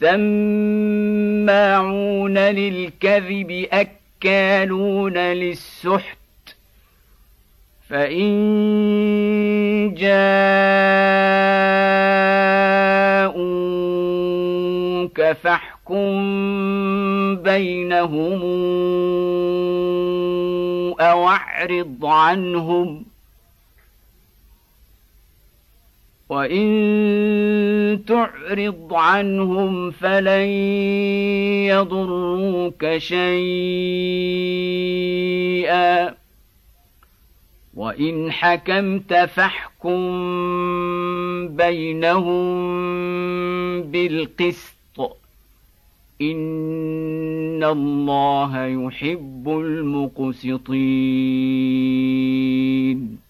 سماعون للكذب أكالون للسحت فإن جاءوك فاحكم بينهم أو أعرض عنهم وإن تعرض عنهم فلن يضروك شيئا وإن حكمت فاحكم بينهم بالقسط إن الله يحب المقسطين